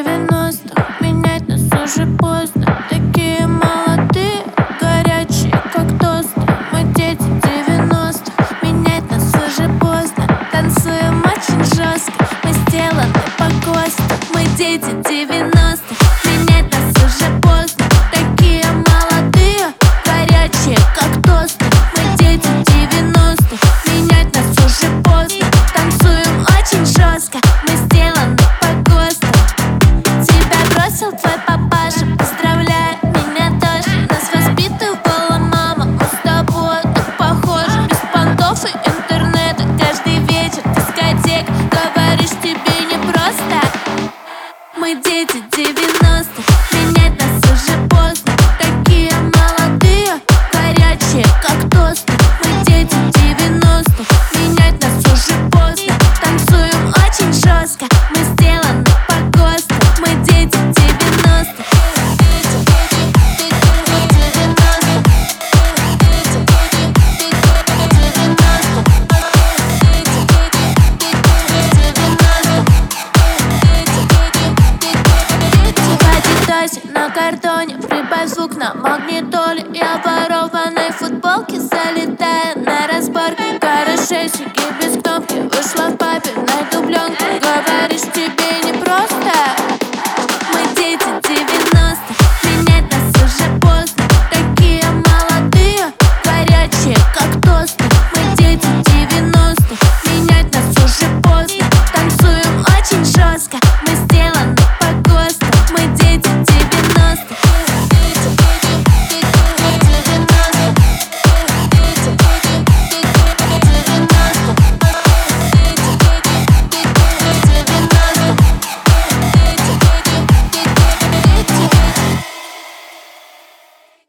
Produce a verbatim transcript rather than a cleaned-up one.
девяностых, менять нас уже поздно. Такие молодые, горячие, как тосты. Мы дети девяностых, менять нас уже поздно. Танцуем очень жестко, мы сделаны по ГОСТу. Мы дети девяностых, менять нас уже поздно. Такие молодые, горячие, как тосты. Мы дети девяностых, менять нас уже поздно. Танцуем очень жестко, мы сделаны по ГОСТу. Тебя бросил твой папаша, поздравляю, меня тоже. Нас воспитывала мама, мы с тобой так похожи. Без понтов и интернета, каждый вечер дискотека. Говоришь, тебе не просто. Мы дети девяностых, менять нас уже поздно. Такие молодые, горячие, как тосты. Мы дети девяностых, менять нас уже поздно. Танцуем очень жестко, мы сделаны по ГОСТу. Мы дети девяностых. На картоне прибавь звук на магнитоле. Я в ворованной футболке залетаю на разборке. Карашесики без кнопки, вышла в папиной дубленке. Говоришь, тебе не просто.